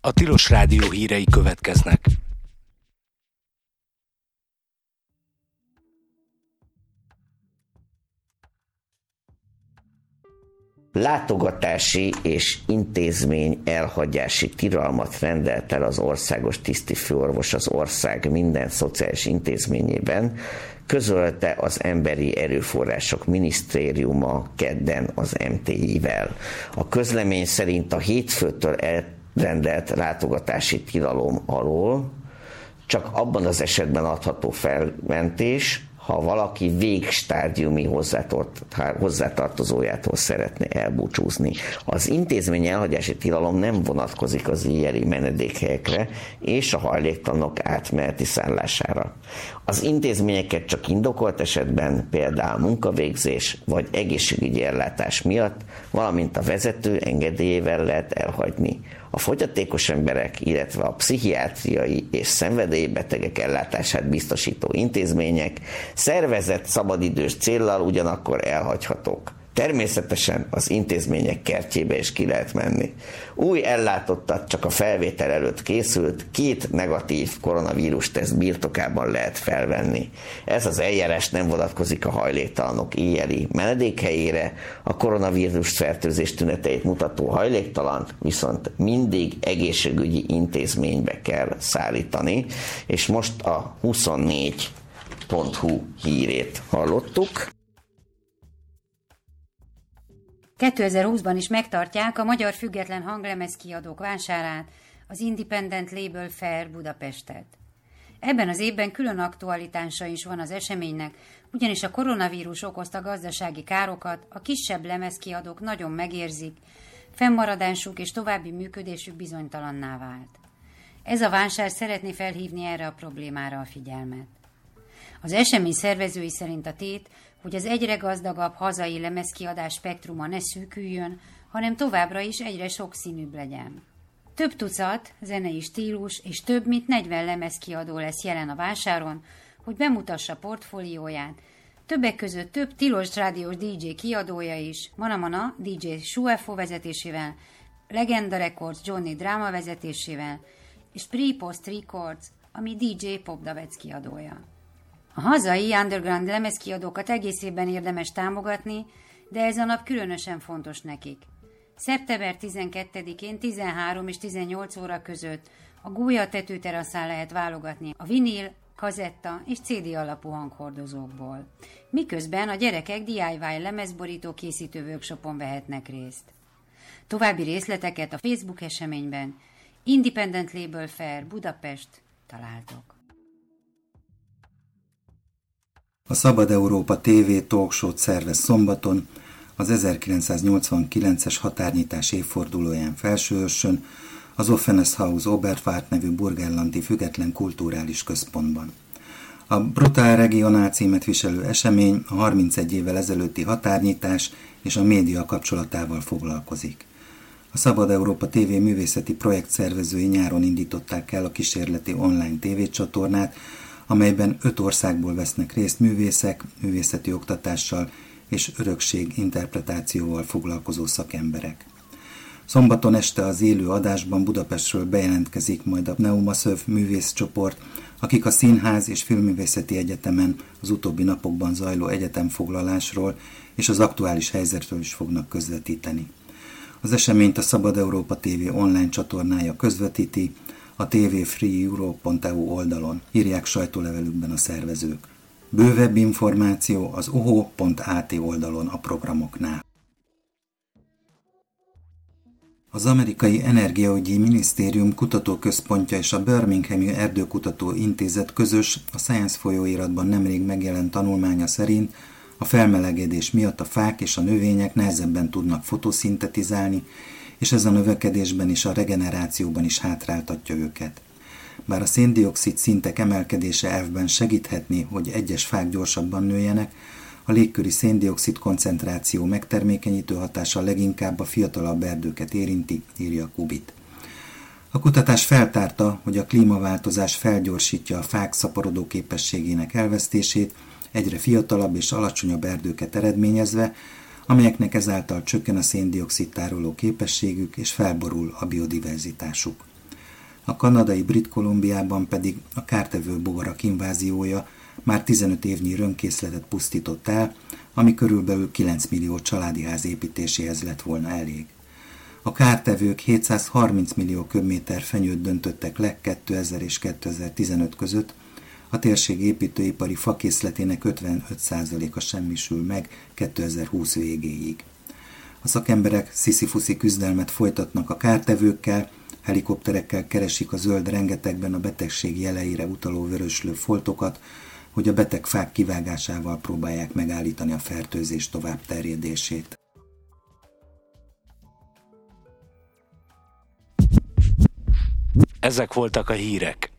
A Tilos Rádió hírei következnek. Látogatási és intézmény elhagyási tilalmat rendelt el az országos tisztifőorvos az ország minden szociális intézményében, közölte az Emberi Erőforrások Minisztériuma kedden az MTI-vel. A közlemény szerint a hétfőtől elrendelt látogatási tilalom alól csak abban az esetben adható felmentés, ha valaki végstádiumi hozzátartozójától szeretne elbúcsúzni. Az intézmény elhagyási tilalom nem vonatkozik az éjjeli menedékhelyekre és a hajléktalanok átmeneti szállására. Az intézményeket csak indokolt esetben, például munkavégzés vagy egészségügyi ellátás miatt, valamint a vezető engedélyével lehet elhagyni. A fogyatékos emberek, illetve a pszichiátriai és szenvedélybetegek ellátását biztosító intézmények szervezett szabadidős céllal ugyanakkor elhagyhatók. Természetesen az intézmények kertjébe is ki lehet menni. Új ellátottat csak a felvétel előtt készült, 2 negatív koronavírus teszt birtokában lehet felvenni. Ez az eljárás nem vonatkozik a hajléktalanok éjjeli menedékhelyére, a koronavírus fertőzés tüneteit mutató hajléktalant viszont mindig egészségügyi intézménybe kell szállítani, és most a 24.hu hírét hallottuk. 2020-ban is megtartják a Magyar Független Hanglemezkiadók vásárát, az Independent Label Fair Budapestet. Ebben az évben külön aktualitása is van az eseménynek, ugyanis a koronavírus okozta gazdasági károkat a kisebb lemezkiadók nagyon megérzik, fennmaradásuk és további működésük bizonytalanná vált. Ez a vásár szeretné felhívni erre a problémára a figyelmet. Az esemény szervezői szerint a tét, hogy az egyre gazdagabb hazai lemezkiadás spektruma ne szűküljön, hanem továbbra is egyre sokszínűbb legyen. Több tucat zenei stílus és több mint 40 lemezkiadó lesz jelen a vásáron, hogy bemutassa portfólióját, többek között több tilos rádiós DJ kiadója is, Manamana DJ Shuefo vezetésével, Legenda Records Johnny Drama vezetésével, és Pre-Post Records, ami DJ Popdavec kiadója. A hazai underground lemezkiadókat egész évben érdemes támogatni, de ez a nap különösen fontos nekik. Szeptember 12-én 13 és 18 óra között a Gólya tetőteraszán lehet válogatni a vinil, kazetta és CD alapú hanghordozókból. Miközben a gyerekek DIY lemezborító készítő workshopon vehetnek részt. További részleteket a Facebook eseményben Independent Label Fair Budapest találtok. A Szabad Európa TV talkshow-t szervez szombaton, az 1989-es határnyitás évfordulóján Felsőörsön, az Offenes House Oberfahrt nevű burgenlandi független kulturális központban. A Brutal Regionál címet viselő esemény a 31 évvel ezelőtti határnyitás és a média kapcsolatával foglalkozik. A Szabad Európa TV művészeti projekt szervezői nyáron indították el a kísérleti online tévécsatornát, amelyben 5 országból vesznek részt művészek, művészeti oktatással és örökség interpretációval foglalkozó szakemberek. Szombaton este az élő adásban Budapestről bejelentkezik majd a Pneumaszöv művészcsoport, akik a Színház és Filmművészeti Egyetemen az utóbbi napokban zajló egyetemfoglalásról és az aktuális helyzetről is fognak közvetíteni. Az eseményt a Szabad Európa TV online csatornája közvetíti, a tvfreeeurope.eu oldalon, írják sajtólevelükben a szervezők. Bővebb információ az oho.at oldalon a programoknál. Az Amerikai Energiaügyi Minisztérium kutatóközpontja és a Birminghami Erdőkutató Intézet közös, a Science folyóiratban nemrég megjelent tanulmánya szerint a felmelegedés miatt a fák és a növények nehezebben tudnak fotoszintetizálni, és ez a növekedésben és a regenerációban is hátráltatja őket. Bár a széndioxid szintek emelkedése elvben segíthetné, hogy egyes fák gyorsabban nőjenek, a légköri széndioxid koncentráció megtermékenyítő hatása leginkább a fiatalabb erdőket érinti, írja Kubit. A kutatás feltárta, hogy a klímaváltozás felgyorsítja a fák szaporodó képességének elvesztését, egyre fiatalabb és alacsonyabb erdőket eredményezve, amelyeknek ezáltal csökken a széndioxid tároló képességük és felborul a biodiverzitásuk. A kanadai Brit Kolumbiában pedig a kártevő bogarak inváziója már 15 évnyi röntkészletet pusztított el, ami körülbelül 9 millió családi ház építéséhez lett volna elég. A kártevők 730 millió köbméter fenyőt döntöttek le 2000 és 2015 között, a térség építőipari fakészletének 55%-a semmisül meg 2020 végéig. A szakemberek sziszifuszi küzdelmet folytatnak a kártevőkkel, helikopterekkel keresik a zöld rengetegben a betegség jeleire utaló vöröslő foltokat, hogy a beteg fák kivágásával próbálják megállítani a fertőzés tovább terjedését. Ezek voltak a hírek.